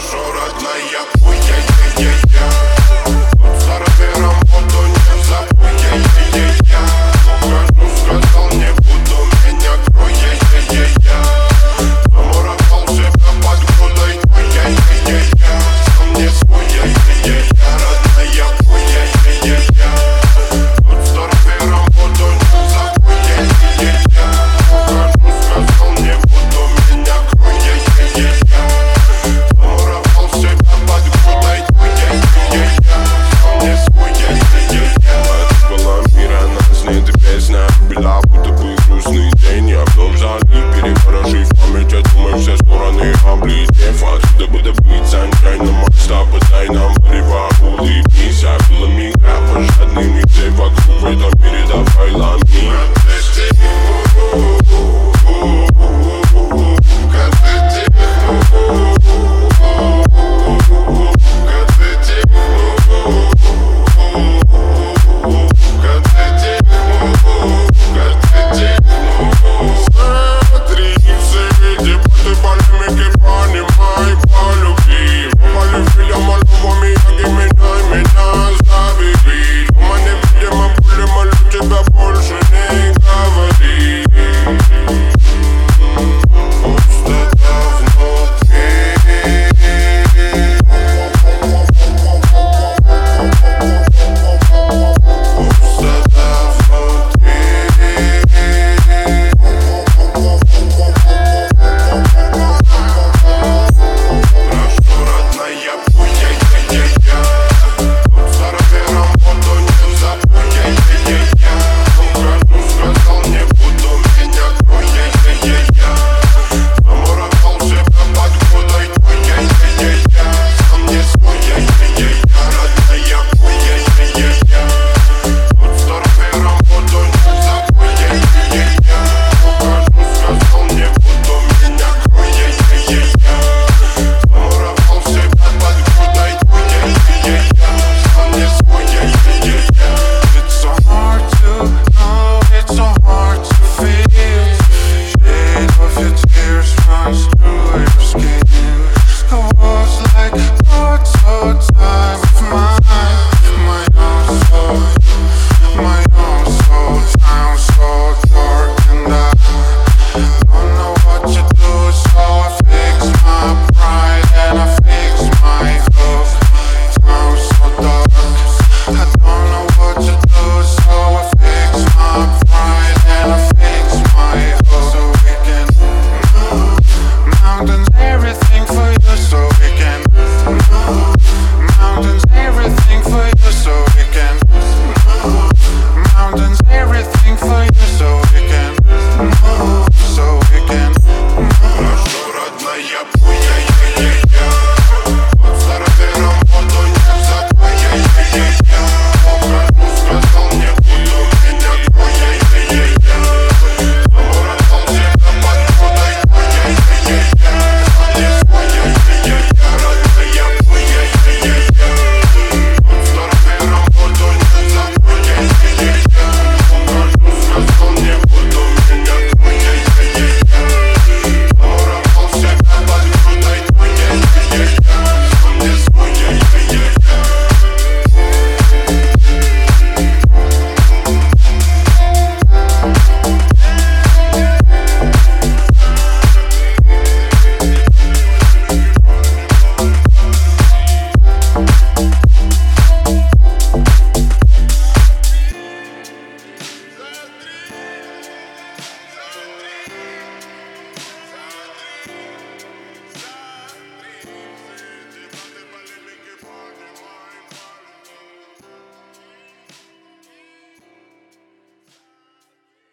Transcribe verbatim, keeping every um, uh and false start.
Прошу, родная, уй-яй-яй-яй-я. Тут заради работу не забудь, яй-яй-яй-я. Ухожу, сказал, не буду, меня крой, яй-яй-яй-я. Замуровал себя под грудой, уй-яй-яй-яй-я. Сам не свой, яй-яй-яй-я. Родная, уй-яй-яй-яй-я. Тут заради работу не забудь, яй-яй-яй-я. Ухожу, сказал, не буду, меня крой, яй-яй-яй-я. Замуровал себя под грудой, уй-яй-яй-яй-я. Сам не свой, яй-яй-яй-я. Была мира, нас нет и песня была, будто бы грустный день. Я вновь залил, переворожив память, я думаю, все стороны облетев. Отсюда буду быть санчайным масштаб, подай нам порыва, улыбнись. Я была мигра, пожадный миксей вокруг в этом мире, давай ломи. Прошу, родная, уй-яй-яй-яй-я.